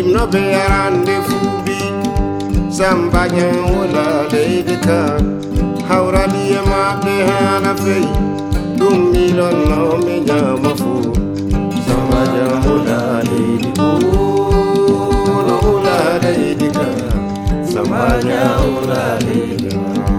no be arande fubi Sambanya wala leidika Haurali ma be hana fei Dumilo no me nyama fu Sambanya wala leidika Wala leidika Sambanya wala leidika